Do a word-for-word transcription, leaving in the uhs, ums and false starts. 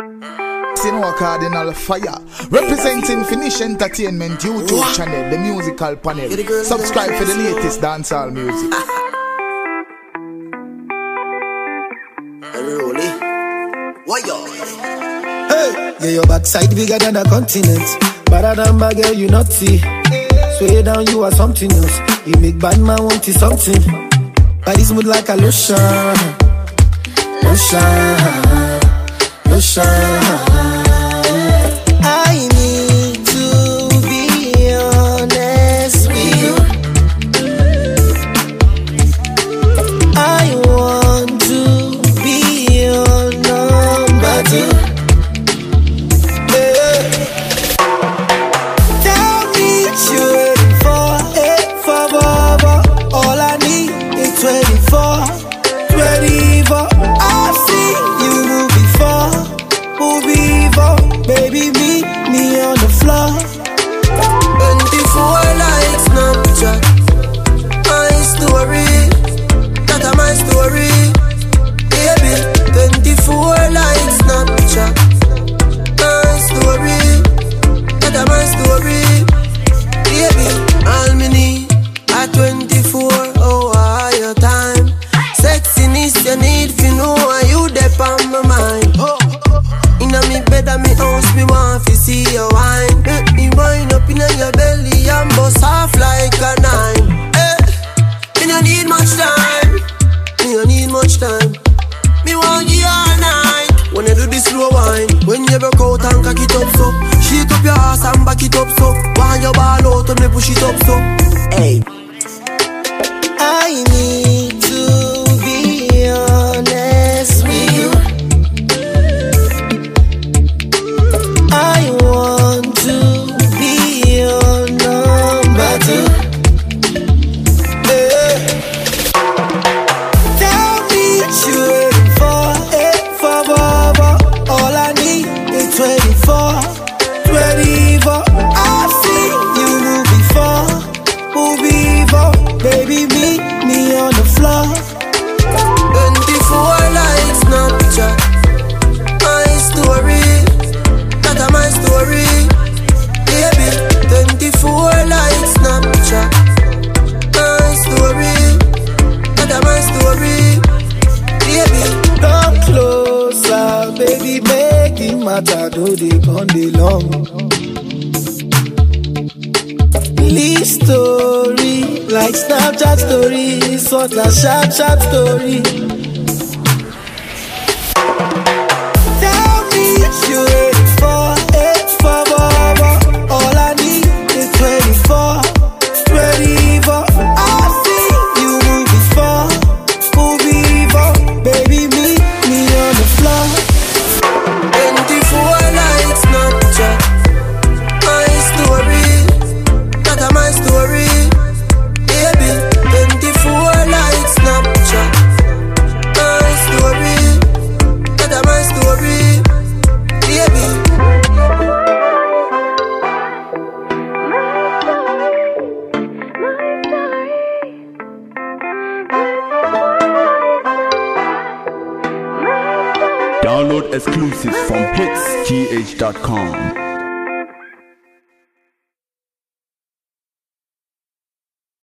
Cardinal Fire, representing Finish Entertainment YouTube what? Channel, the musical panel. Subscribe for the latest dancehall music. What yo? Hey, yeah, your backside bigger than a continent. Better than bag, girl, you naughty. Sway down, you are something else. You make bad man want it something. Body smooth like a lotion, lotion, lotion. I need to be honest with you. I want to be your number two. Yeah. Tell me what you're waiting for. Hey, for Baba. All I need is twenty-four, twenty-four. I've seen you move before, move before. Baby, meet me on the floor. twenty-four like Snapchat. My story, that are my story. Baby, twenty-four like Snapchat. My story, that are my story. Baby, all me need at twenty-four. Oh, are your time? Sexiness you need to know why you dep on my mind. Oh. Inna me bed and me house, me want to see your wine. Let me wind up inna your belly and bust off like a nine. Eh, me no need much time. Me no need much time. Me want you all night. When you do this slow wine, when you broke out and cock it up so, shake up your ass and back it up so. Want your ball out and me push it up so. Hey, I need to be honest with you. I want to be your number two. Yeah. Tell me what you're waiting for. Hey, for Baba. All I need is twenty-four, twenty-four. I've seen you move before, move before. Baby, meet me on the floor. twenty-four like Snapchat. My story, that my story. Baby, twenty-four like Snapchat. My story, that my story. Baby, come closer, baby, make it matter. Do they come the long? Leave story like Snapchat story. Sort a sharp, sharp story. Tell me what you're waiting for. Hey, for Baba. All I need is twenty-four, twenty-four. I've seen you move before, move before. Baby, meet me on the floor. twenty-four like Snapchat. My story, that are my story. Baby, twenty-four like Snapchat. My story, that are my story. Baby. Download exclusives from hits g h dot com.